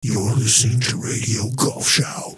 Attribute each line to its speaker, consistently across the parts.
Speaker 1: You're listening to Radio Golf Show.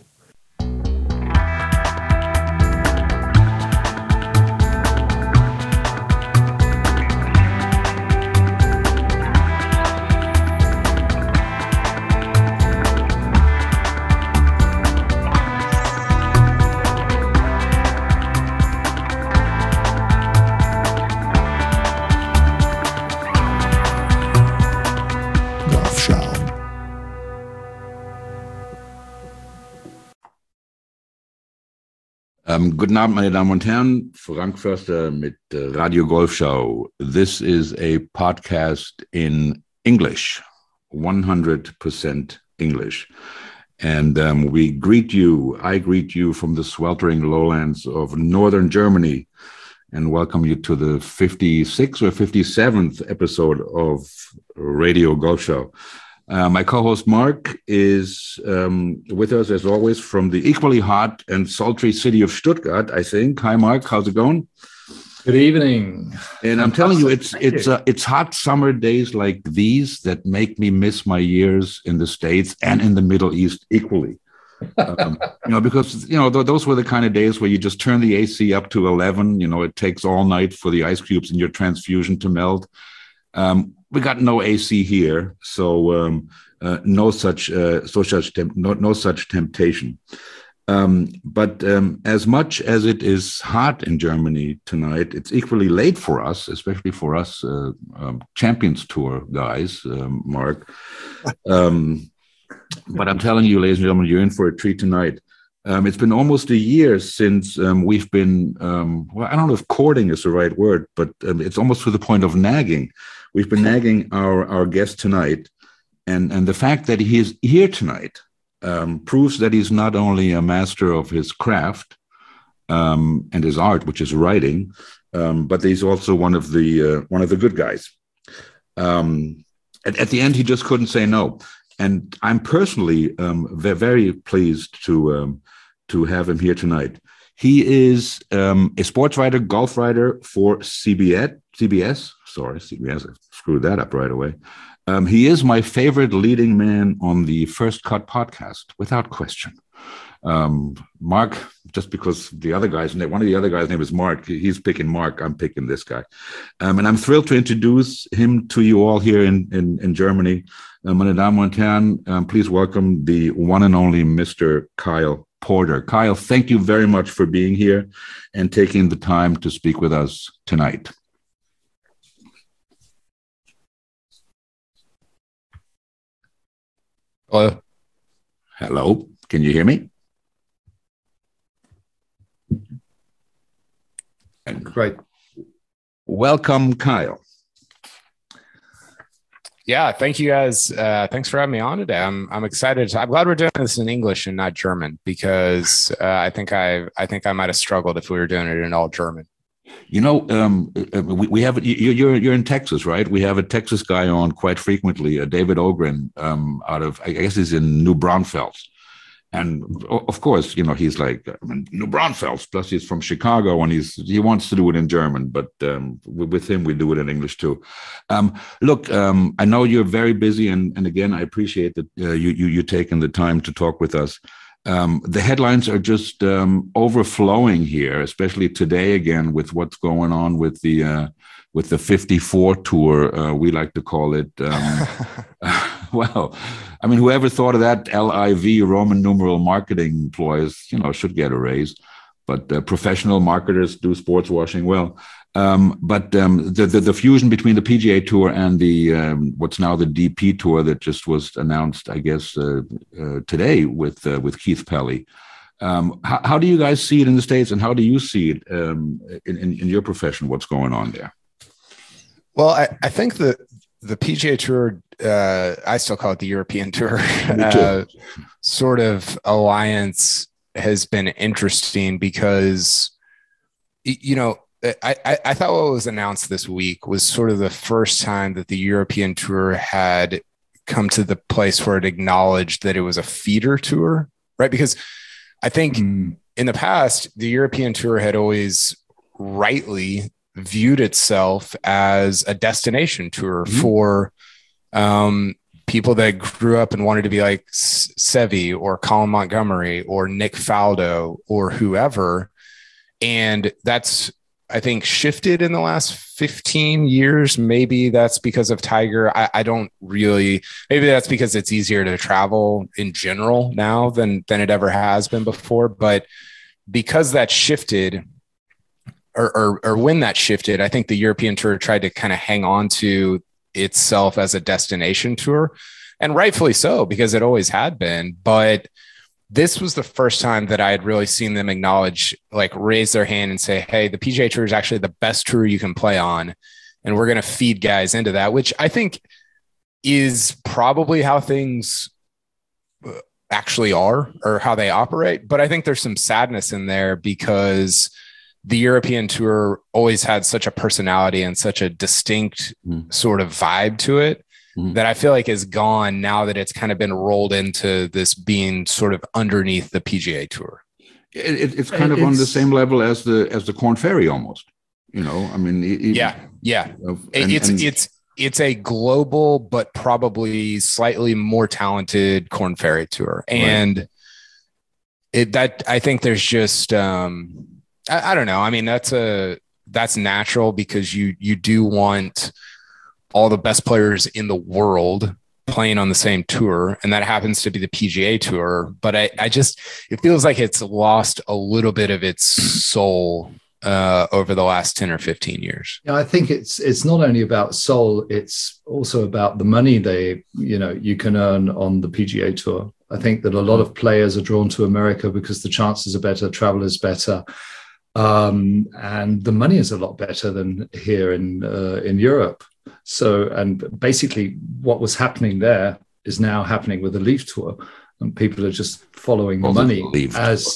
Speaker 2: Guten Abend, meine Damen und Herren. Frank Förster mit Radio Golf Show. This is a podcast in English, 100% English. And I greet you from the sweltering lowlands of northern Germany and welcome you to the 56th or 57th episode of Radio Golf Show. My co-host Mark is with us as always from the equally hot and sultry city of Stuttgart, I think. Hi, Mark. How's it going?
Speaker 3: Good evening.
Speaker 2: And I'm telling you, it's hot summer days like these that make me miss my years in the States and in the Middle East equally. Because those were the kind of days where you just turn the AC up to 11. It takes all night for the ice cubes in your transfusion to melt. We got no AC here, so no such temptation. But as much as it is hot in Germany tonight, it's equally late for us, especially for us Champions Tour guys, Mark. But I'm telling you, ladies and gentlemen, you're in for a treat tonight. It's been almost a year since we've been, I don't know if courting is the right word, but it's almost to the point of nagging. We've been nagging our guest tonight, and the fact that he is here tonight proves that he's not only a master of his craft and his art, which is writing, but he's also one of the good guys. At the end, he just couldn't say no, and I'm personally very pleased to have him here tonight. He is a sports writer, golf writer for CBS. Sorry, CBS. I screwed that up right away. He is my favorite leading man on the First Cut podcast, without question. Mark, just because one of the other guys' name is Mark, he's picking Mark, I'm picking this guy. And I'm thrilled to introduce him to you all here in Germany. Meine Damen und Herren, please welcome the one and only Mr. Kyle Porter. Kyle, thank you very much for being here and taking the time to speak with us tonight.
Speaker 3: Hello.
Speaker 2: Hello. Can you hear me?
Speaker 3: Great.
Speaker 2: Welcome, Kyle.
Speaker 4: Yeah, thank you guys. Thanks for having me on today. I'm excited. I'm glad we're doing this in English and not German because I think I might have struggled if we were doing it in all German.
Speaker 2: We have you're in Texas, right? We have a Texas guy on quite frequently, David Ogren, out of, I guess he's in New Braunfels. And of course, he's like New Braunfels, plus he's from Chicago and he wants to do it in German, but with him, we do it in English too. Look, I know you're very busy and again, I appreciate that you taking the time to talk with us. The headlines are just overflowing here, especially today again with what's going on with the 54 tour, we like to call it. Well, I mean, whoever thought of that LIV Roman numeral marketing employees, should get a raise. But professional marketers do sports washing well. But the fusion between the PGA Tour and the what's now the DP Tour that just was announced, I guess, today with Keith Pelley. How do you guys see it in the States, and how do you see it in your profession? What's going on there?
Speaker 4: Well, I think the PGA Tour, I still call it the European Tour, sort of alliance has been interesting because, I thought what was announced this week was sort of the first time that the European Tour had come to the place where it acknowledged that it was a feeder tour, right? Because I think in the past, the European Tour had always rightly viewed itself as a destination tour for people that grew up and wanted to be like Seve or Colin Montgomery or Nick Faldo or whoever. And that's, I think, shifted in the last 15 years. Maybe that's because of Tiger. I don't really, maybe that's because it's easier to travel in general now than it ever has been before. But because that shifted, or when that shifted, I think the European Tour tried to kind of hang on to itself as a destination tour, and rightfully so, because it always had been. But this was the first time that I had really seen them acknowledge, like raise their hand and say, hey, the PGA Tour is actually the best tour you can play on. And we're going to feed guys into that, which I think is probably how things actually are, or how they operate. But I think there's some sadness in there because the European Tour always had such a personality and such a distinct sort of vibe to it that I feel like is gone now that it's kind of been rolled into this being sort of underneath the PGA Tour.
Speaker 2: It's kind of on the same level as the Corn Ferry almost, you know. I mean,
Speaker 4: it's a global but probably slightly more talented Corn Ferry Tour, and that I think there's just I don't know. I mean, that's natural because you do want all the best players in the world playing on the same tour, and that happens to be the PGA Tour. But I just, it feels like it's lost a little bit of its soul over the last 10 or 15 years.
Speaker 3: Yeah, I think it's not only about soul, it's also about the money you can earn on the PGA Tour. I think that a lot of players are drawn to America because the chances are better, travel is better. And the money is a lot better than here in Europe. So, and basically what was happening there is now happening with the Leaf Tour, and people are just following the money as,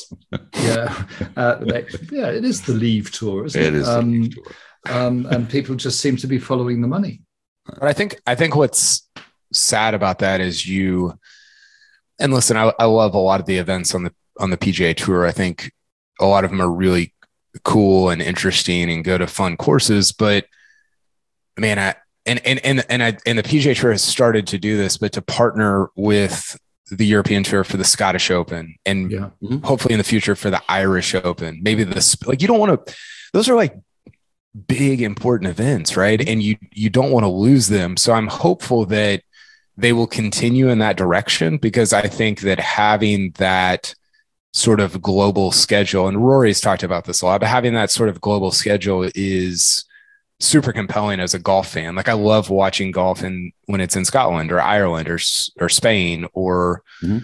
Speaker 3: it is the Leaf Tour, isn't it? It is the Leaf Tour. And people just seem to be following the money.
Speaker 4: But I think what's sad about that is and listen, I love a lot of the events on the PGA Tour. I think a lot of them are really cool and interesting and go to fun courses, but man, and the PGA Tour has started to do this, but to partner with the European Tour for the Scottish Open and hopefully in the future for the Irish Open, maybe you don't want to, those are like big important events, right? And you don't want to lose them. So I'm hopeful that they will continue in that direction, because I think that having that sort of global schedule, and Rory's talked about this a lot, but having that sort of global schedule is super compelling as a golf fan. Like I love watching golf when it's in Scotland or Ireland or Spain or,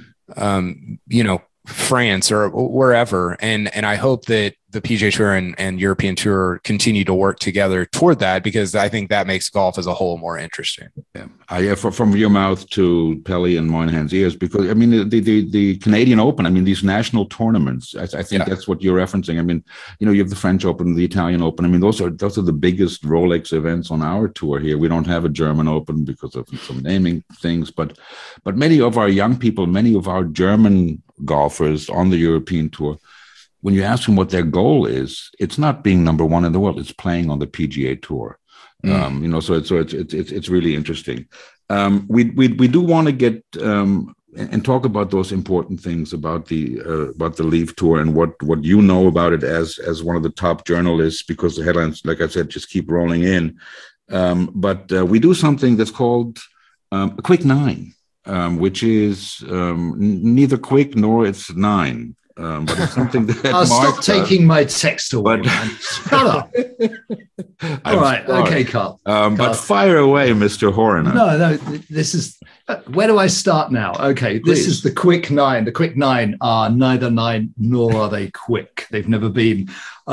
Speaker 4: France or wherever. And I hope that the PGA Tour and European Tour continue to work together toward that, because I think that makes golf as a whole more interesting.
Speaker 2: Yeah, from your mouth to Pelly and Moynihan's ears, because I mean the Canadian Open, I mean these national tournaments, I think that's what you're referencing. I mean, you have the French Open, the Italian Open. I mean, those are the biggest Rolex events on our tour here. We don't have a German Open because of some naming things, but many of our young people, many of our German golfers on the European Tour, when you ask them what their goal is, it's not being number one in the world; it's playing on the PGA Tour. So it's really interesting. We do want to get and talk about those important things about the Leaf Tour and what you know about it as one of the top journalists, because the headlines, like I said, just keep rolling in. But we do something that's called a Quick Nine, which is neither quick nor it's nine. But it's something that
Speaker 3: I'll stop taking my text away. Shut up. All right. Sorry. Okay, Carl.
Speaker 2: But fire away, Mr. Horner.
Speaker 3: No, this is, where do I start now? Okay, please. This is the Quick Nine. The Quick Nine are neither nine nor are they quick. They've never been.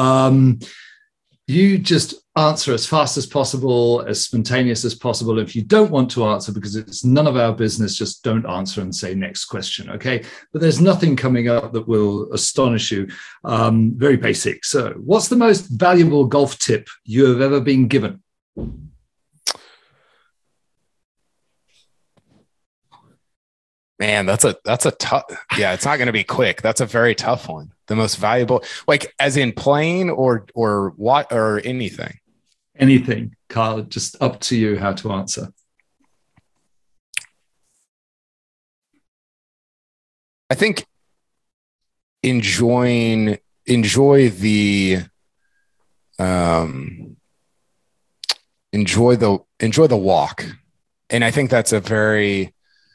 Speaker 3: You just answer as fast as possible, as spontaneous as possible. If you don't want to answer because it's none of our business, just don't answer and say next question, okay? But there's nothing coming up that will astonish you. Very basic. So what's the most valuable golf tip you have ever been given?
Speaker 4: Man, that's a tough, it's not going to be quick. That's a very tough one. The most valuable, like as in playing or what, or anything?
Speaker 3: Anything, Carl, just up to you how to answer.
Speaker 4: I think enjoy the walk. And I think that's a very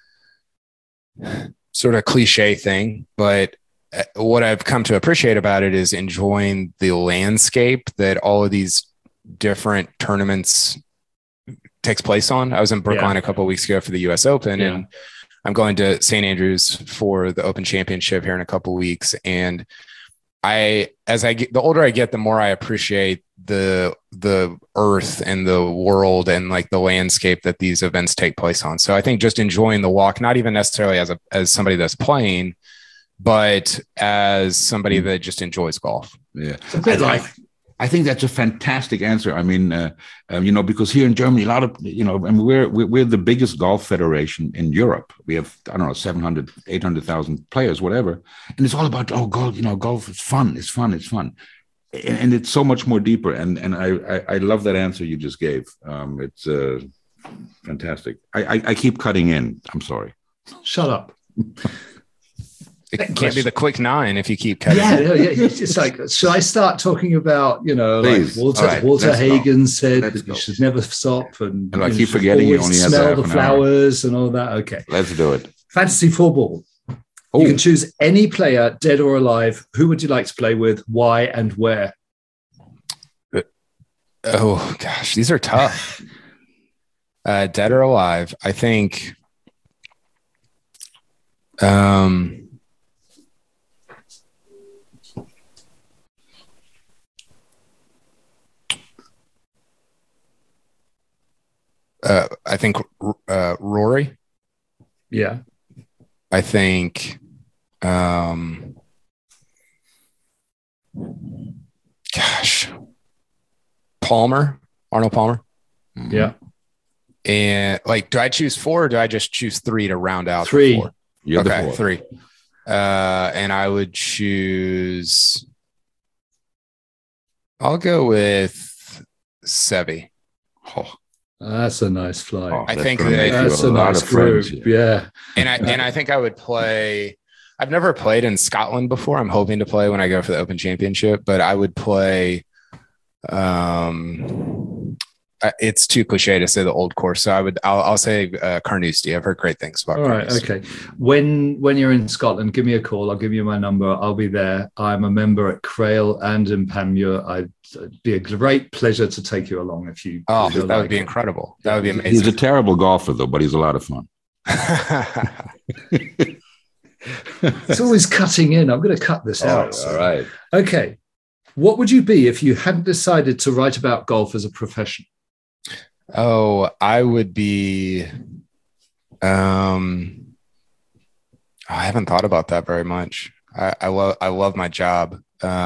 Speaker 4: sort of cliche thing, but what I've come to appreciate about it is enjoying the landscape that all of these different tournaments takes place on. I was in Brookline a couple of weeks ago for the US Open, and I'm going to St. Andrews for the Open Championship here in a couple of weeks. And the older I get, the more I appreciate the earth and the world and like the landscape that these events take place on. So I think just enjoying the walk, not even necessarily as somebody that's playing, but as somebody that just enjoys golf.
Speaker 2: Yeah. I think that's a fantastic answer. I mean, because here in Germany, a lot of, and we're the biggest golf federation in Europe. We have, 700, 800,000 players, whatever. And it's all about, golf, golf is fun. It's fun. It's fun. And it's so much more deeper. And I love that answer you just gave. It's fantastic. I keep cutting in. I'm sorry.
Speaker 3: Shut up.
Speaker 4: It can't be the quick 9 if you keep cutting.
Speaker 3: Yeah. It's like, should I start talking about,
Speaker 2: Please.
Speaker 3: like Walter Hagen said that you should never stop, and
Speaker 2: I keep forgetting you only have
Speaker 3: smell the flowers and all that. Okay,
Speaker 2: let's do it.
Speaker 3: Fantasy football. Oh. You can choose any player, dead or alive. Who would you like to play with? Why and where?
Speaker 4: Oh gosh, these are tough. Dead or alive? I think. I think Rory.
Speaker 3: Yeah.
Speaker 4: I think, Arnold Palmer.
Speaker 3: Yeah.
Speaker 4: And like, do I choose 4 or do I just choose 3 to round out
Speaker 3: 3?
Speaker 4: 4?
Speaker 2: You're
Speaker 4: okay,
Speaker 2: the 4.
Speaker 4: 3. And I would choose. I'll go with Seve.
Speaker 2: Oh.
Speaker 3: That's a nice flight.
Speaker 4: I think
Speaker 3: that's a nice group. Yeah.
Speaker 4: And I think I would play. I've never played in Scotland before. I'm hoping to play when I go for the Open Championship, but I would play. It's too cliche to say the old course, so I'll say Carnoustie. I've heard great things about.
Speaker 3: All right, okay. When you're in Scotland, give me a call. I'll give you my number. I'll be there. I'm a member at Crail and in Panmure. It'd be a great pleasure to take you along if you.
Speaker 4: Oh, that would be incredible. That would be amazing.
Speaker 2: He's a terrible golfer, though, but he's a lot of fun.
Speaker 3: It's always cutting in. I'm going to cut this out.
Speaker 2: All right.
Speaker 3: Okay. What would you be if you hadn't decided to write about golf as a profession?
Speaker 4: Oh, I would be. I haven't thought about that very much. I love my job.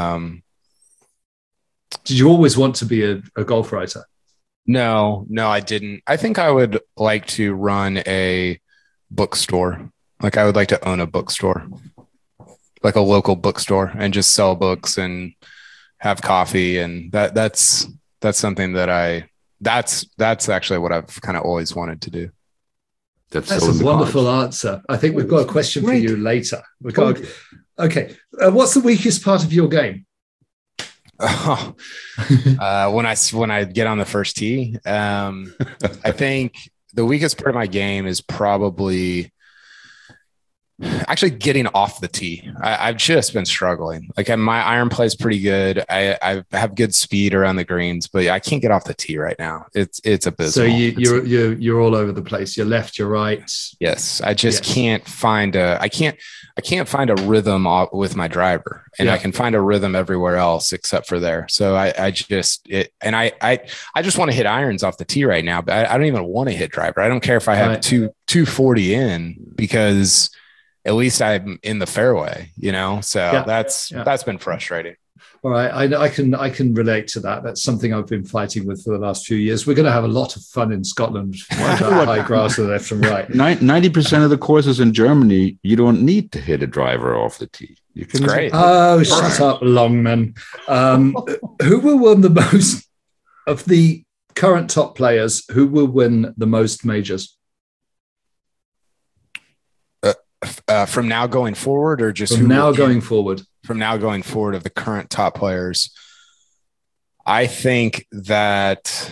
Speaker 3: Did you always want to be a golf writer?
Speaker 4: No, I didn't. I think I would like to run a bookstore. Like I would like to own a bookstore, like a local bookstore, and just sell books and have coffee. And that's something that that's actually what I've kind of always wanted to do.
Speaker 3: That's a wonderful answer. I think we've got a question for you later. Okay. What's the weakest part of your game?
Speaker 4: Oh, when I get on the first tee, I think the weakest part of my game is probably actually getting off the tee. I've just been struggling. Like my iron play is pretty good. I have good speed around the greens, but I can't get off the tee right now. It's abysmal.
Speaker 3: So you're all over the place. You're left, you're right.
Speaker 4: Yes, I just can't find I can't find a rhythm with my driver, and I can find a rhythm everywhere else except for there. So I just want to hit irons off the tee right now, but I don't even want to hit driver. I don't care if I have 240 in, because at least I'm in the fairway, so that's been frustrating.
Speaker 3: All right. I can relate to that. That's something I've been fighting with for the last few years. We're going to have a lot of fun in Scotland. High grass to the left and right.
Speaker 2: 90% of the courses in Germany, you don't need to hit a driver off the tee. You can.
Speaker 4: It's great.
Speaker 3: Oh, shut up, Longman. Who will win the most of the current top players? Who will win the most majors?
Speaker 4: From now going forward, or just
Speaker 3: from now going forward?
Speaker 4: From now going forward of the current top players, I think that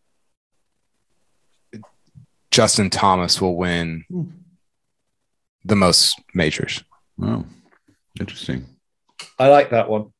Speaker 4: Justin Thomas will win the most majors.
Speaker 2: Wow, interesting.
Speaker 3: I like that one.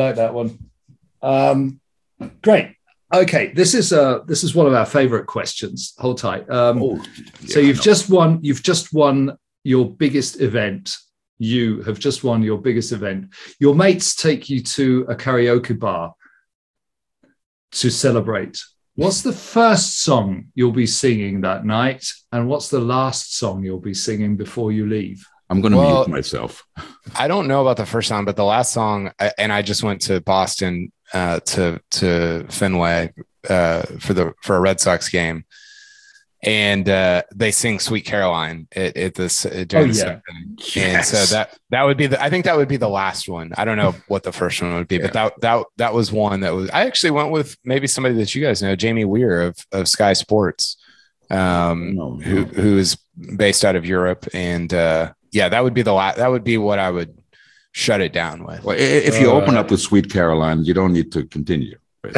Speaker 3: Great. Okay, this is one of our favorite questions. Hold tight. So you've just won your biggest event. You have just won your biggest event. Your mates take you to a karaoke bar to celebrate. What's the first song you'll be singing that night? And what's the last song you'll be singing before you leave?
Speaker 2: I'm going to mute myself.
Speaker 4: I don't know about the first song, but the last song, and I just went to Boston to Fenway for a Red Sox game, and they sing "Sweet Caroline" at this during the seventh inning.
Speaker 2: Yes.
Speaker 4: And so that would be I think that would be the last one. I don't know what the first one would be, but that was one that was. I actually went with maybe somebody that you guys know, Jamie Weir of Sky Sports, who is based out of Europe, and that would be that would be what I would shut it down with.
Speaker 2: Well, if you open up with "Sweet Caroline," you don't need to continue. Very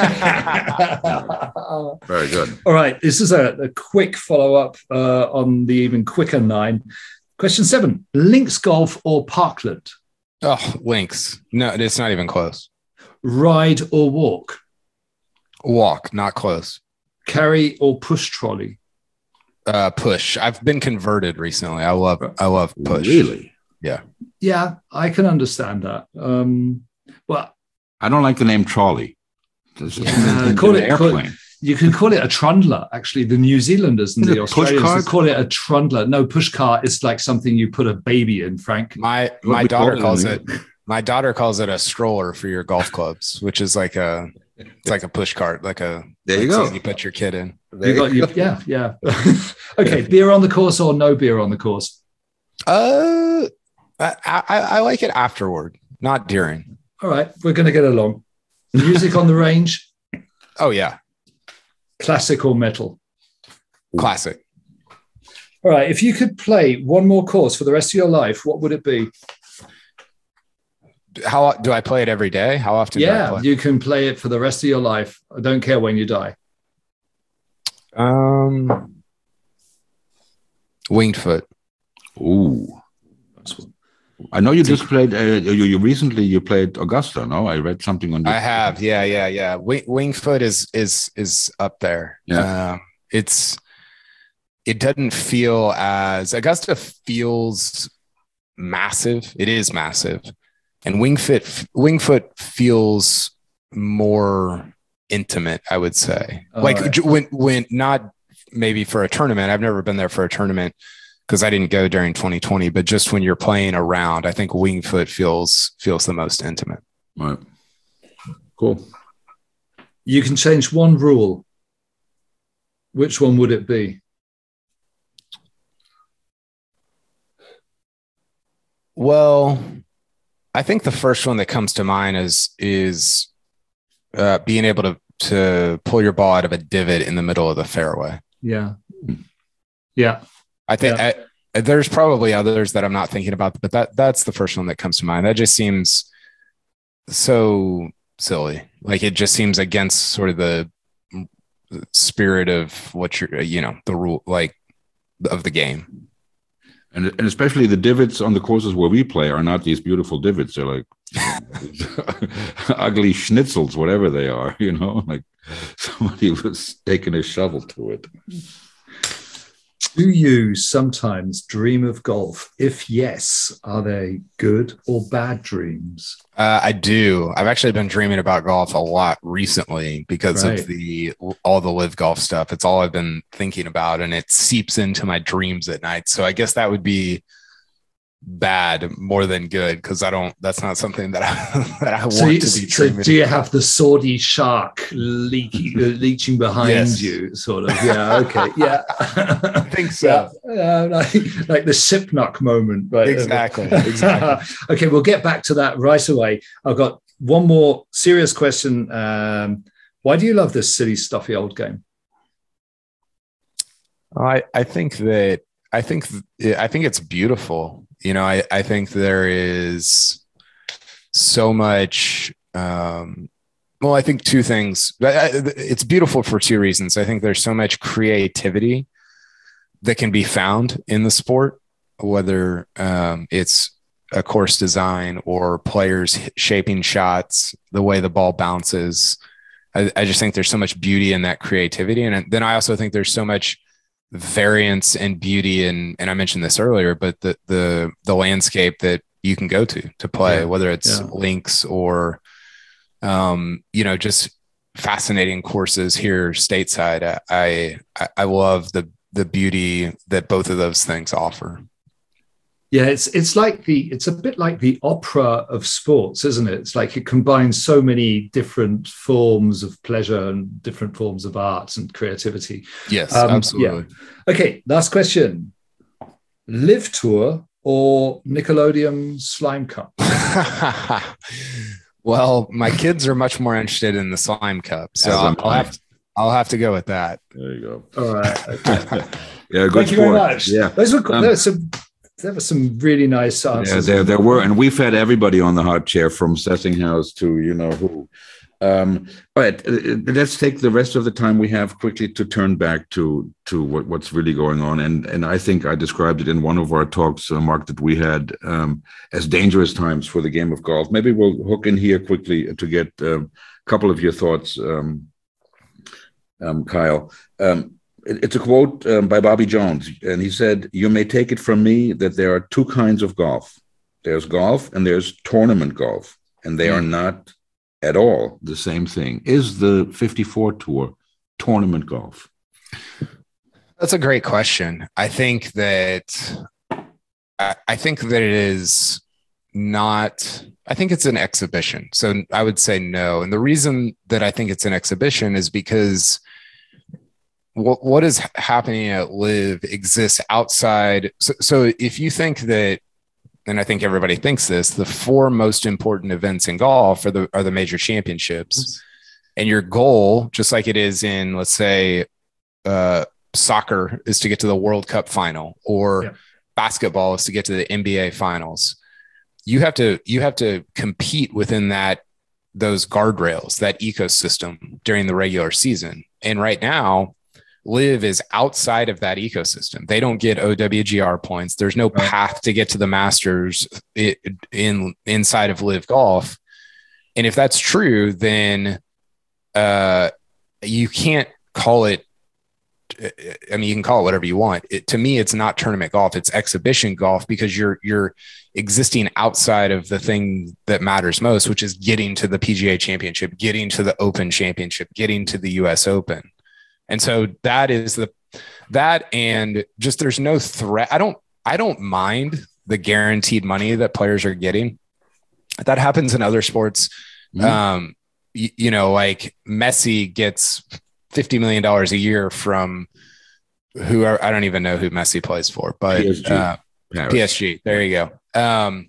Speaker 2: good.
Speaker 3: All right. This is a quick follow-up on the even quicker 9. Question 7, links golf or parkland?
Speaker 4: Oh, links. No, it's not even close.
Speaker 3: Ride or walk?
Speaker 4: Walk, not close.
Speaker 3: Carry or push trolley?
Speaker 4: Push. I've been converted recently. I love push.
Speaker 2: Really?
Speaker 4: Yeah.
Speaker 3: Yeah, I can understand that. Well,
Speaker 2: I don't like the name trolley.
Speaker 3: Call it airplane. You can call it a trundler. Actually, the New Zealanders and the Australians call it a trundler. No, push cart is like something you put a baby in. Frank,
Speaker 4: my daughter calls it. My daughter calls it a stroller for your golf clubs, which is like a push cart, there you go. You put your kid in. Yeah. Okay, beer on the course or no beer on the course? I like it afterward, not during.
Speaker 3: All right, we're going to get along. Music on the range?
Speaker 4: Oh, yeah.
Speaker 3: Classic or metal?
Speaker 4: Classic.
Speaker 3: All right, if you could play one more course for the rest of your life, what would it be?
Speaker 4: How do I play it every day? How often do I play?
Speaker 3: You can play it for the rest of your life. I don't care when you die.
Speaker 4: Winged Foot.
Speaker 2: Ooh. I know you just played. You recently played Augusta. No, I read something on.
Speaker 4: I have. Yeah. Winged Foot is up there.
Speaker 2: Yeah.
Speaker 4: It doesn't feel as Augusta feels massive. It is massive, and Winged Foot feels more intimate. I would say, when not maybe for a tournament. I've never been there for a tournament, because I didn't go during 2020, but just when you're playing around, I think Winged Foot feels the most intimate.
Speaker 2: Right. Cool.
Speaker 3: You can change one rule. Which one would it be?
Speaker 4: Well, I think the first one that comes to mind is being able to pull your ball out of a divot in the middle of the fairway.
Speaker 3: Yeah.
Speaker 4: I think there's probably others that I'm not thinking about, but that's the first one that comes to mind. That just seems so silly. Like, it just seems against sort of the spirit of what you're, the rule, like, of the game.
Speaker 2: And especially the divots on the courses where we play are not these beautiful divots. They're like ugly schnitzels, whatever they are, like somebody was taking a shovel to it.
Speaker 3: Do you sometimes dream of golf? If yes, are they good or bad dreams?
Speaker 4: I do. I've actually been dreaming about golf a lot recently because of all the live golf stuff. It's all I've been thinking about, and it seeps into my dreams at night. So I guess that would be bad more than good, because that's not something that I want to be dreaming.
Speaker 3: So do you have the swordy shark leeching behind you, sort of? Yeah, okay, yeah.
Speaker 4: I think so.
Speaker 3: Like the Sipnock moment, right?
Speaker 4: Exactly.
Speaker 3: Okay, we'll get back to that right away. I've got one more serious question. Why do you love this silly, stuffy old game?
Speaker 4: I think that I think it's beautiful. I think there is so much. Well, I think two things. It's beautiful for two reasons. I think there's so much creativity that can be found in the sport, whether it's a course design or players shaping shots, the way the ball bounces. I just think there's so much beauty in that creativity. And then I also think there's so much variance and beauty and I mentioned this earlier, but the landscape that you can go to play, whether it's links or just fascinating courses here stateside. I love the beauty that both of those things offer.
Speaker 3: Yeah, it's a bit like the opera of sports, isn't it? It's like it combines so many different forms of pleasure and different forms of art and creativity.
Speaker 4: Yes, absolutely.
Speaker 3: Yeah. Okay, last question. Live Tour or Nickelodeon Slime Cup?
Speaker 4: Well, my kids are much more interested in the Slime Cup, so I'll have to go with that.
Speaker 2: There you go.
Speaker 3: All right. Okay.
Speaker 2: Yeah, good.
Speaker 3: Thank you very much.
Speaker 2: Yeah,
Speaker 3: there were some really nice answers.
Speaker 2: Yeah, there were, and we've had everybody on the hot chair from Sessinghouse to who. But let's take the rest of the time we have quickly to turn back to what's really going on. And I think I described it in one of our talks, Mark, that we had as dangerous times for the game of golf. Maybe we'll hook in here quickly to get a couple of your thoughts, Kyle. It's a quote by Bobby Jones, and he said, "You may take it from me that there are two kinds of golf. There's golf and there's tournament golf, and they are not at all the same thing." Is the 54 Tour tournament golf?
Speaker 4: That's a great question. I think that it is not. I think it's an exhibition. So I would say no. And the reason that I think it's an exhibition is because what is happening at Live exists outside. So if you think that, and I think everybody thinks this, the four most important events in golf are the major championships. And your goal, just like it is in, let's say, soccer is to get to the World Cup final, or basketball is to get to the NBA finals. You have to compete within those guardrails, that ecosystem during the regular season. And right now, Live is outside of that ecosystem. They don't get OWGR points. There's no path to get to the Masters inside of Live Golf. And if that's true, then you can't call it. I mean, you can call it whatever you want. To me, it's not tournament golf. It's exhibition golf, because you're existing outside of the thing that matters most, which is getting to the PGA Championship, getting to the Open Championship, getting to the US Open. And so that is and just, there's no threat. I don't mind the guaranteed money that players are getting. That happens in other sports. Like Messi gets $50 million a year from I don't even know who Messi plays for, but PSG. There you go.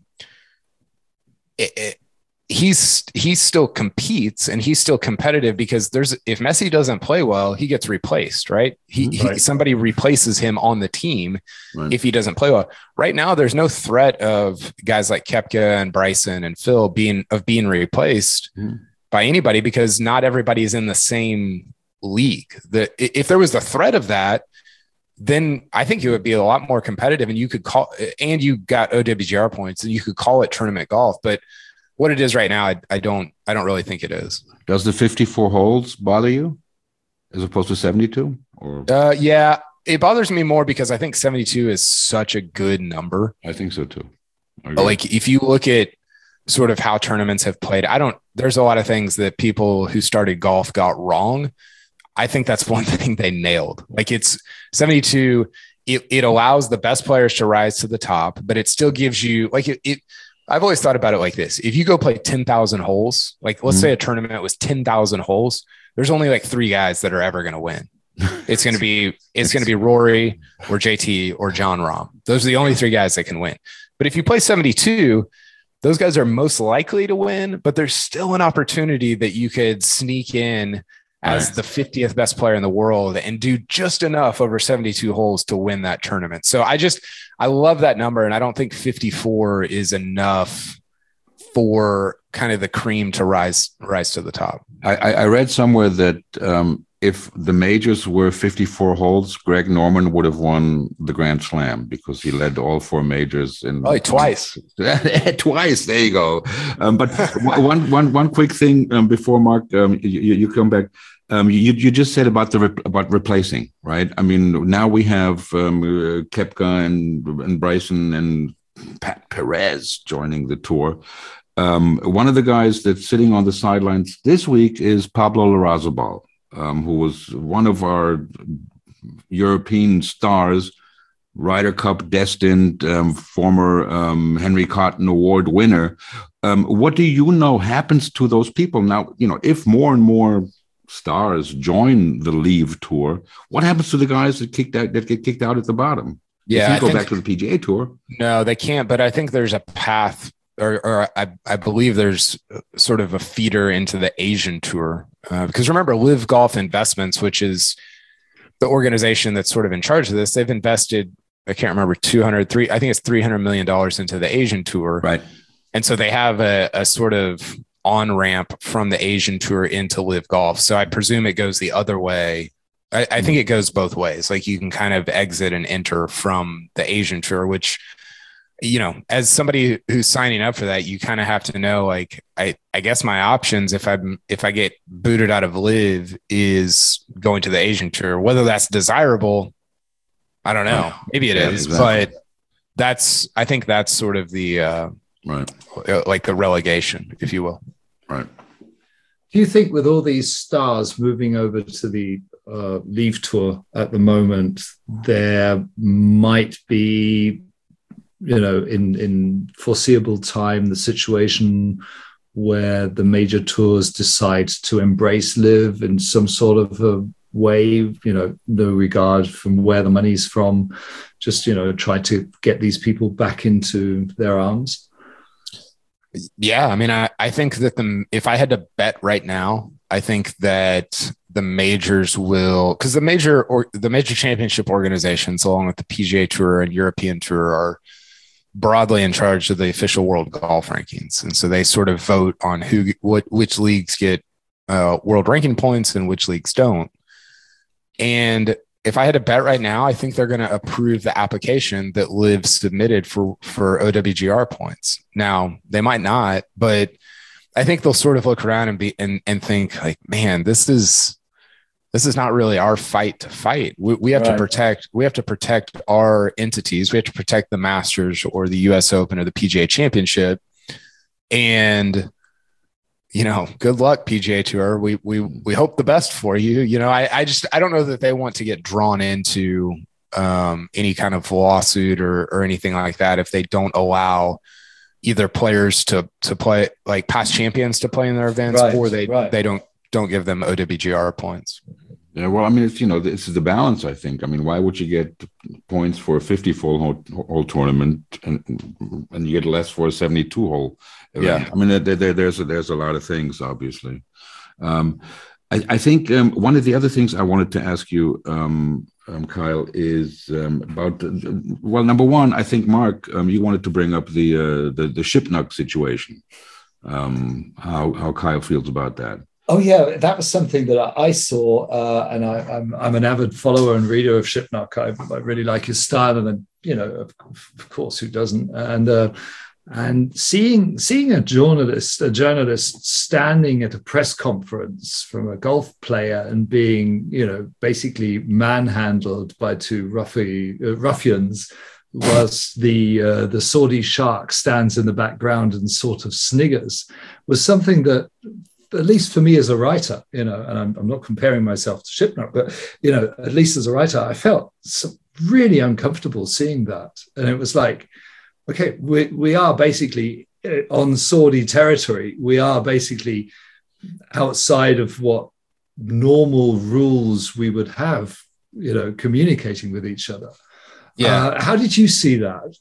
Speaker 4: He still competes and he's still competitive, because if Messi doesn't play well, he gets replaced, right? Somebody replaces him on the team if he doesn't play well. Right now, there's no threat of guys like Koepka and Bryson and Phil being replaced by anybody, because not everybody is in the same league. If there was the threat of that, then I think it would be a lot more competitive, and you got OWGR points, and you could call it tournament golf. But what it is right now, I don't really think it is.
Speaker 2: Does the 54 holes bother you as opposed to 72? Or
Speaker 4: yeah, it bothers me more because I think 72 is such a good number.
Speaker 2: I think so too.
Speaker 4: Like, if you look at sort of how tournaments have played, there's a lot of things that people who started golf got wrong. I think that's one thing they nailed. Like, it's 72. It allows the best players to rise to the top, but it still gives you I've always thought about it like this. If you go play 10,000 holes, like let's say a tournament was 10,000 holes, there's only like 3 guys that are ever going to win. It's going to be Rory or JT or John Rahm. Those are the only 3 guys that can win. But if you play 72, those guys are most likely to win, but there's still an opportunity that you could sneak in as the 50th best player in the world and do just enough over 72 holes to win that tournament. So I love that number. And I don't think 54 is enough for kind of the cream to rise to the top.
Speaker 2: I read somewhere that if the majors were 54 holes, Greg Norman would have won the Grand Slam because he led all 4 majors in
Speaker 4: twice.
Speaker 2: Twice. There you go. But one quick thing before Mark, you come back. You just said about about replacing, right? I mean, now we have Koepka and Bryson and Pat Perez joining the tour. One of the guys that's sitting on the sidelines this week is Pablo Larrazabal, who was one of our European stars, Ryder Cup destined, former Henry Cotton Award winner. What do you know happens to those people now? If more and more stars join the Leave Tour, what happens to the guys that get kicked out at the bottom?
Speaker 4: Yeah,
Speaker 2: they can't go back to the PGA Tour.
Speaker 4: No, they can't. But I think there's a path, or I believe there's sort of a feeder into the Asian Tour. Because remember, Live Golf Investments, which is the organization that's sort of in charge of this, they've invested, I can't remember, I think it's $300 million into the Asian Tour.
Speaker 2: Right.
Speaker 4: And so they have a sort of on-ramp from the Asian Tour into Live Golf. So I presume it goes the other way. I think it goes both ways. Like you can kind of exit and enter from the Asian Tour, which, as somebody who's signing up for that, you kind of have to know, like, I guess my options if I get booted out of Live is going to the Asian Tour. Whether that's desirable, I don't know. Maybe it is, exactly. But I think that's sort of the right, like the relegation, if you will.
Speaker 2: Right.
Speaker 3: Do you think with all these stars moving over to the Leave Tour at the moment, there might be, in foreseeable time, the situation where the major tours decide to embrace Live in some sort of a way, no regard from where the money's from, just, try to get these people back into their arms?
Speaker 4: Yeah, I mean, I think that if I had to bet right now, I think that the majors will, because the major championship organizations, along with the PGA Tour and European Tour, are broadly in charge of the official world golf rankings, and so they sort of vote on which leagues get world ranking points and which leagues don't. And if I had to bet right now, I think they're going to approve the application that Liv submitted for OWGR points. Now, they might not, but I think they'll sort of look around and think like, man, this is not really our fight to fight. We have to protect our entities. We have to protect the Masters or the US Open or the PGA Championship. And good luck, PGA Tour. We hope the best for you. I don't know that they want to get drawn into any kind of lawsuit or anything like that if they don't allow either players to play, like past champions to play in their events, or they don't give them OWGR points.
Speaker 2: Yeah, well, I mean, it's this is the balance. I think. I mean, why would you get points for a 50-hole tournament and you get less for a 72-hole event? Yeah, I mean, there's a lot of things, obviously. I think one of the other things I wanted to ask you, Kyle, is about number one, I think Mark, you wanted to bring up the Shipnuck situation. How Kyle feels about that.
Speaker 3: Oh yeah, that was something that I saw, and I'm an avid follower and reader of Shipnuck. I really like his style, and of course, who doesn't? And seeing a journalist standing at a press conference from a golf player and being basically manhandled by two ruffians, whilst the Saudi shark stands in the background and sort of sniggers, was something that, at least for me as a writer, and I'm not comparing myself to Shipnuck, but, at least as a writer, I felt really uncomfortable seeing that. And it was like, okay, we are basically on Saudi territory. We are basically outside of what normal rules we would have, communicating with each other. Yeah. How did you see that?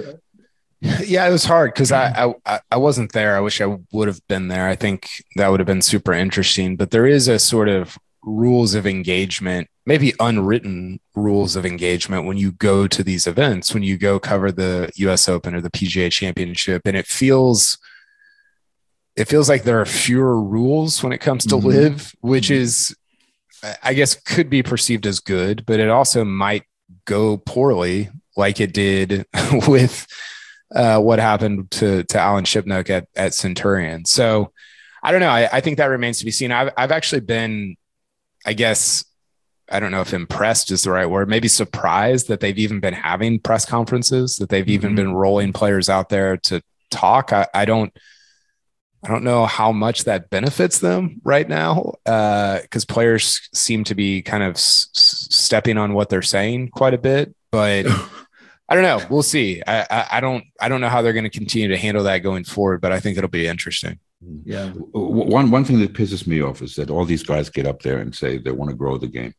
Speaker 4: Yeah, it was hard because I wasn't there. I wish I would have been there. I think that would have been super interesting. But there is a sort of rules of engagement, maybe unwritten rules of engagement when you go to these events, when you go cover the US Open or the PGA Championship. And it feels like there are fewer rules when it comes to live, which is, I guess, could be perceived as good, but it also might go poorly, like it did with what happened to Alan Shipnuck at Centurion. So I don't know. I think that remains to be seen. I've actually been, I guess, I don't know if impressed is the right word, maybe surprised that they've even been having press conferences, that they've even been rolling players out there to talk. I don't know how much that benefits them right now, because players seem to be kind of stepping on what they're saying quite a bit, but I don't know. We'll see. I don't know how they're going to continue to handle that going forward, but I think it'll be interesting.
Speaker 3: Yeah.
Speaker 2: One thing that pisses me off is that all these guys get up there and say they want to grow the game.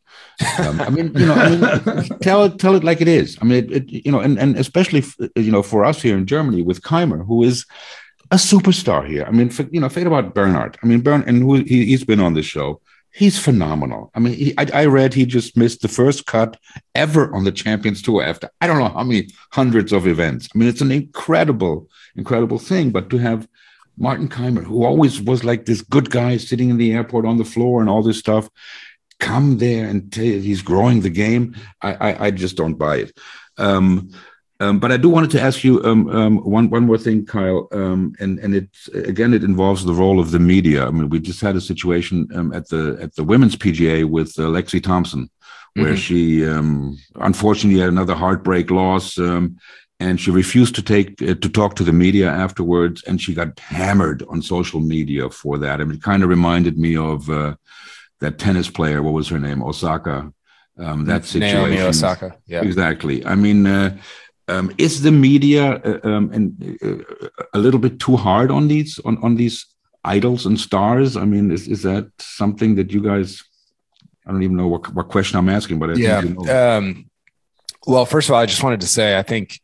Speaker 2: Tell it like it is. I mean, and especially, for us here in Germany with Keimer, who is a superstar here. I mean, forget about Bernhard. I mean, he's been on the show. He's phenomenal. I mean, I read he just missed the first cut ever on the Champions Tour after I don't know how many hundreds of events. I mean, it's an incredible thing. But to have Martin Keimer, who always was like this good guy sitting in the airport on the floor and all this stuff, come there and tell you he's growing the game, I just don't buy it. But I do wanted to ask you one more thing, Kyle, and it involves the role of the media. I mean, we just had a situation at the women's PGA with Lexi Thompson, where she unfortunately had another heartbreak loss, and she refused to talk to the media afterwards, and she got hammered on social media for that. I mean, it kind of reminded me of that tennis player. What was her name? Osaka. That situation.
Speaker 4: Naomi Osaka. Yeah,
Speaker 2: exactly. I mean. Is the media a little bit too hard on these idols and stars? I mean, is that something that you guys? I don't even know what question I'm asking, but I think you know.
Speaker 4: Well, first of all, I just wanted to say I think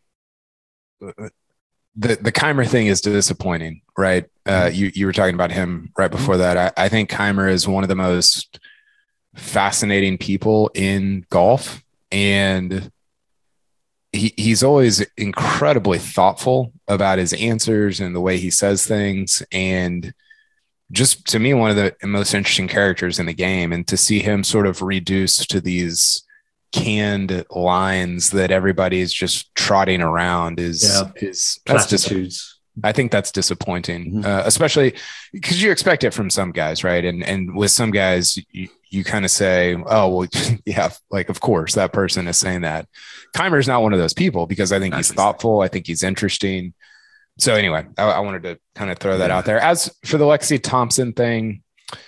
Speaker 4: the Keimer thing is disappointing, right? You were talking about him right before that. I think Keimer is one of the most fascinating people in golf, and he's always incredibly thoughtful about his answers and the way he says things. And just to me, one of the most interesting characters in the game, and to see him sort of reduced to these canned lines that everybody is just trotting around is
Speaker 3: platitudes.
Speaker 4: I think that's disappointing, especially because you expect it from some guys, right? And with some guys, you kind of say, oh, well, yeah, like, of course, that person is saying that. Keimer is not one of those people, because I think he's thoughtful. I think he's interesting. So anyway, I wanted to kind of throw that out there. As for the Lexi Thompson thing,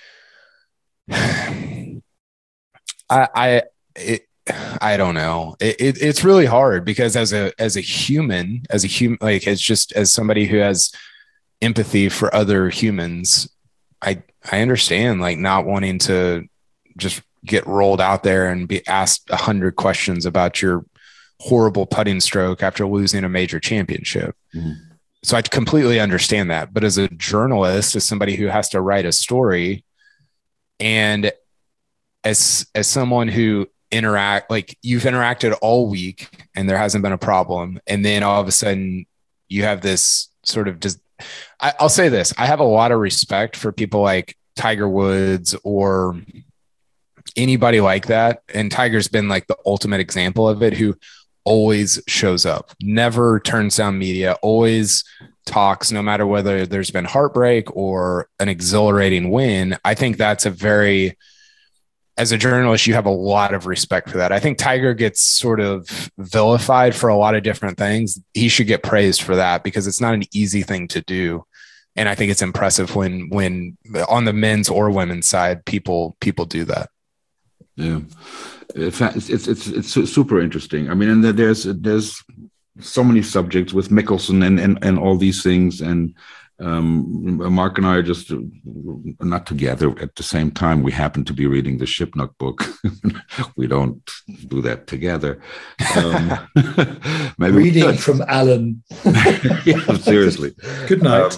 Speaker 4: I don't know. It's really hard, because as a human, like, it's just as somebody who has empathy for other humans, I understand, like, not wanting to just get rolled out there and be asked 100 questions about your horrible putting stroke after losing a major championship. So I completely understand that. But as a journalist, as somebody who has to write a story, and as someone who you've interacted all week and there hasn't been a problem, and then all of a sudden you have this sort of I'll say this, I have a lot of respect for people like Tiger Woods or anybody like that, and Tiger's been like the ultimate example of it, who always shows up, never turns down media, always talks, no matter whether there's been heartbreak or an exhilarating win. I think that's as a journalist, you have a lot of respect for that. I think Tiger gets sort of vilified for a lot of different things. He should get praised for that, because it's not an easy thing to do. And I think it's impressive when on the men's or women's side, people do that.
Speaker 2: Yeah, it's super interesting. I mean, and there's so many subjects with Mickelson and all these things, and Mark and I are just not together at the same time. We happen to be reading the Shipnuck book. We don't do that together. Maybe
Speaker 3: reading from Alan.
Speaker 2: Yeah, seriously.
Speaker 3: Good night.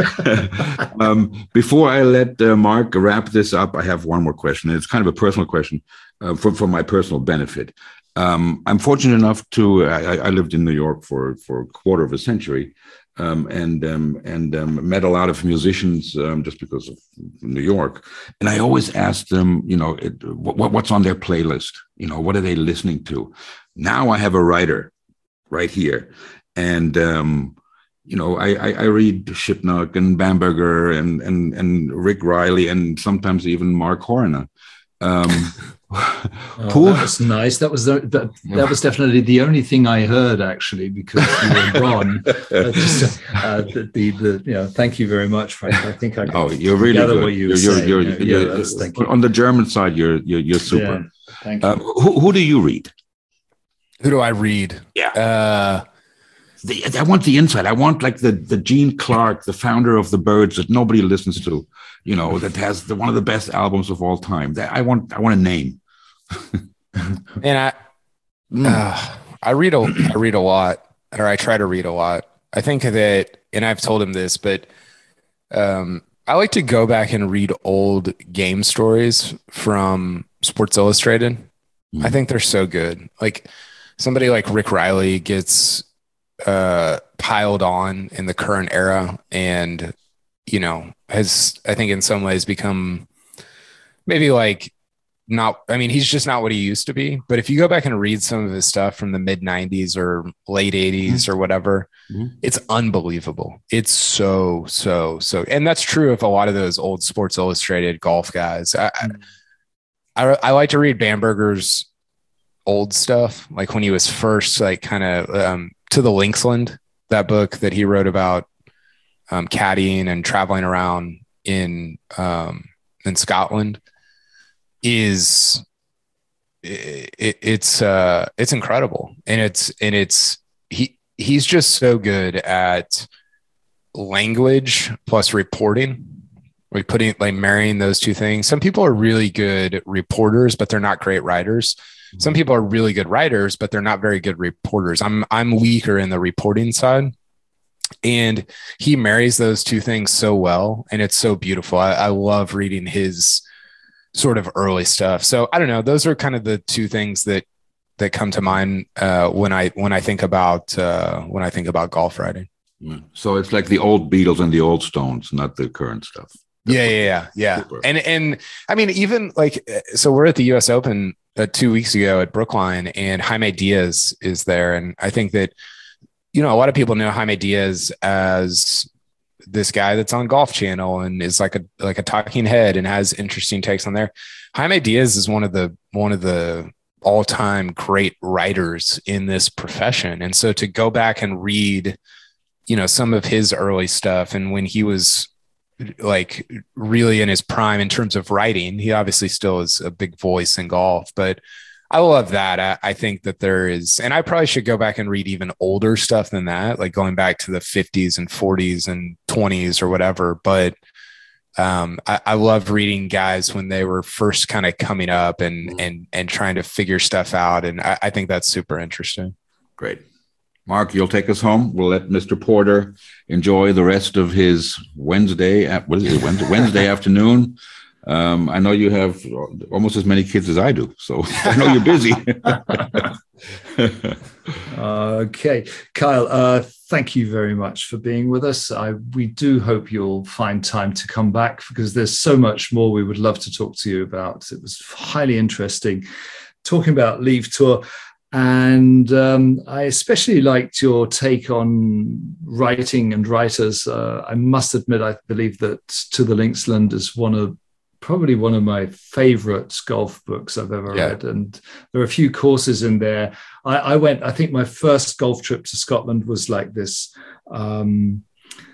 Speaker 2: Before I let Mark wrap this up, I have one more question. It's kind of a personal question for my personal benefit. I'm fortunate enough to, I lived in New York for a quarter of a century. And met a lot of musicians just because of New York. And I always asked them, what's on their playlist? What are they listening to? Now I have a writer right here. And, I read Shipnuck and Bamberger and Rick Riley and sometimes even Mark Horner.
Speaker 3: That was nice. That was definitely the only thing I heard, actually, because you were gone. Thank you very much, Frank. I think I
Speaker 2: you're really good.
Speaker 3: What you were saying. Thank you.
Speaker 2: On the German side, you're super.
Speaker 3: Yeah, thank you.
Speaker 2: Who do you read?
Speaker 4: Who do I read?
Speaker 2: Yeah. I want the insight. I want like the Gene Clark, the founder of the Byrds that nobody listens to, that has one of the best albums of all time. I want a name.
Speaker 4: And I read a lot, or I try to read a lot. I think that, and I've told him this, but I like to go back and read old game stories from Sports Illustrated. Mm-hmm. I think they're so good. Like somebody like Rick Riley gets piled on in the current era and has, I think, in some ways become maybe like he's just not what he used to be. But if you go back and read some of his stuff from the mid 90s or late 80s or whatever, it's unbelievable. It's so, and that's true of a lot of those old Sports Illustrated golf guys. I like to read Bamberger's old stuff, like when he was first like kind of To the Linksland, that book that he wrote about caddying and traveling around in Scotland is it's incredible. And he's just so good at language plus reporting. Marrying those two things. Some people are really good reporters, but they're not great writers. Some people are really good writers, but they're not very good reporters. I'm weaker in the reporting side, and he marries those two things so well, and it's so beautiful. I love reading his sort of early stuff. So I don't know. Those are kind of the two things that come to mind when I think about golf writing.
Speaker 2: So it's like the old Beatles and the old Stones, not the current stuff.
Speaker 4: Yeah. Super. And I mean, even like, so we're at the US Open 2 weeks ago at Brookline, and Jaime Diaz is there. And I think that, a lot of people know Jaime Diaz as this guy that's on Golf Channel and is like a talking head and has interesting takes on there. Jaime Diaz is one of the all-time great writers in this profession. And so to go back and read, some of his early stuff, and when he was like really in his prime in terms of writing, he obviously still is a big voice in golf, but I love that. I think that there is, and I probably should go back and read even older stuff than that, like going back to the 50s and 40s and 20s or whatever. But I love reading guys when they were first kind of coming up and trying to figure stuff out. And I think that's super interesting.
Speaker 2: Great. Mark, you'll take us home. We'll let Mr. Porter enjoy the rest of his Wednesday afternoon. I know you have almost as many kids as I do, so I know you're busy.
Speaker 3: Okay. Kyle, thank you very much for being with us. We do hope you'll find time to come back, because there's so much more we would love to talk to you about. It was highly interesting talking about Leave Tour. And I especially liked your take on writing and writers. I must admit, I believe that To the Linksland is probably one of my favorite golf books I've ever read. And there are a few courses in there. I think my first golf trip to Scotland was like this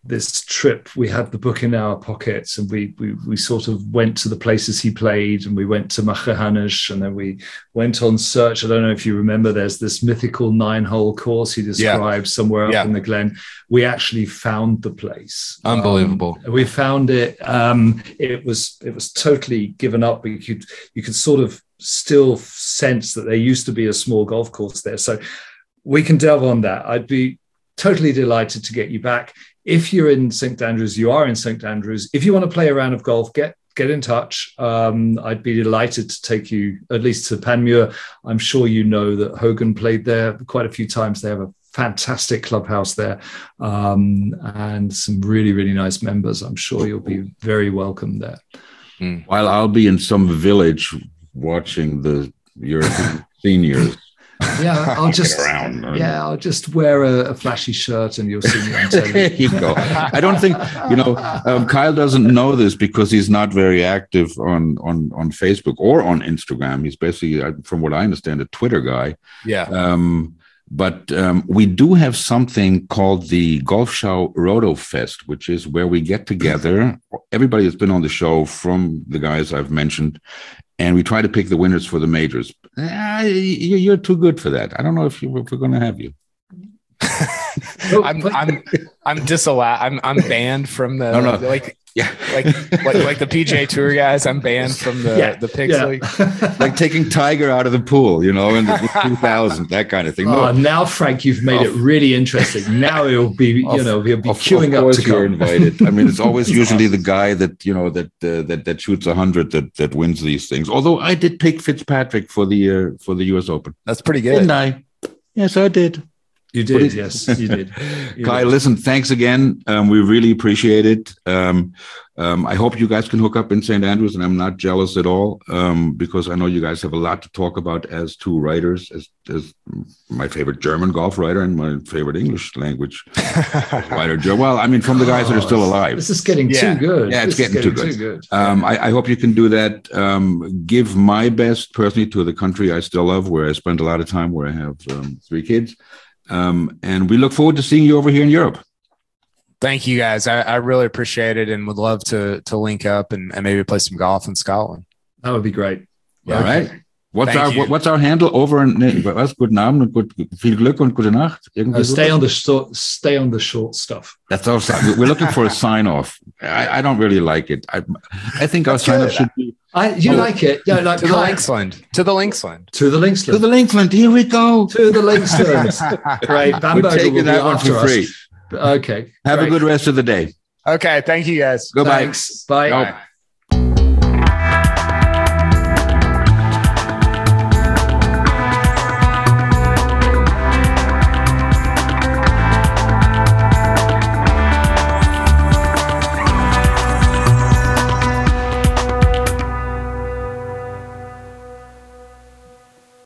Speaker 3: this trip. We had the book in our pockets, and we sort of went to the places he played, and we went to Machrihanish, and then we went on search. I don't know if you remember, there's this mythical 9-hole course he described somewhere up in the Glen. We actually found the place.
Speaker 4: Unbelievable.
Speaker 3: We found it. It was totally given up, but you could sort of still sense that there used to be a small golf course there. So we can delve on that. I'd be totally delighted to get you back. If you're in St Andrews, you are in St Andrews. If you want to play a round of golf, get in touch. I'd be delighted to take you at least to Panmure. I'm sure you know that Hogan played there quite a few times. They have a fantastic clubhouse there, and some really, really nice members. I'm sure you'll be very welcome there.
Speaker 2: While I'll be in some village watching the European seniors.
Speaker 3: Yeah, I'll just wear a flashy shirt and you'll see me on television.
Speaker 2: There you go. I don't think, Kyle doesn't know this because he's not very active on Facebook or on Instagram. He's basically, from what I understand, a Twitter guy.
Speaker 4: Yeah.
Speaker 2: But we do have something called the Golfschau Roto Fest, which is where we get together. Everybody that's been on the show, from the guys I've mentioned, and we try to pick the winners for the majors. You're too good for that. I don't know if we're going to have you.
Speaker 4: I'm disallowed. I'm banned from the like the PGA Tour guys. I'm banned from the Pigs League.
Speaker 2: Like taking Tiger out of the pool, in the 2000, that kind of thing.
Speaker 3: No. Now, Frank, you've made it really interesting. Now it'll be, he'll be queuing up to
Speaker 2: you're invited. I mean, it's always usually the guy that that shoots 100 that wins these things. Although I did pick Fitzpatrick for the U.S. Open.
Speaker 4: That's pretty good.
Speaker 2: Didn't I? Yes, I did.
Speaker 3: You did, yes, you did.
Speaker 2: Kai, listen, thanks again. We really appreciate it. I hope you guys can hook up in St. Andrews, and I'm not jealous at all, because I know you guys have a lot to talk about as two writers, as my favorite German golf writer and my favorite English language writer. Well, I mean, from the guys that are still alive.
Speaker 3: This is getting too good.
Speaker 2: Yeah, it's getting too good. I hope you can do that. Give my best personally to the country I still love, where I spent a lot of time, where I have 3 kids. And we look forward to seeing you over here in Europe.
Speaker 4: Thank you, guys. I really appreciate it, and would love to link up and maybe play some golf in Scotland.
Speaker 3: That would be great.
Speaker 2: Yeah. All right. What's our handle over in was guten Abend und viel Glück und gute Nacht?
Speaker 3: Stay on the short stuff.
Speaker 2: That's our sign. We're looking for a sign off. I don't really like it. I think our sign off should be.
Speaker 3: You like it? Yeah, like
Speaker 4: to the Linksland. To the Linksland.
Speaker 3: To the Linksland.
Speaker 2: To the Linksland. Here we go.
Speaker 3: To the Linksland. Great.
Speaker 2: We're taking that one for free.
Speaker 3: Okay.
Speaker 2: Have a good rest of the day.
Speaker 4: Okay. Thank you, guys.
Speaker 2: Goodbye.
Speaker 3: Thanks. Bye.
Speaker 2: Bye.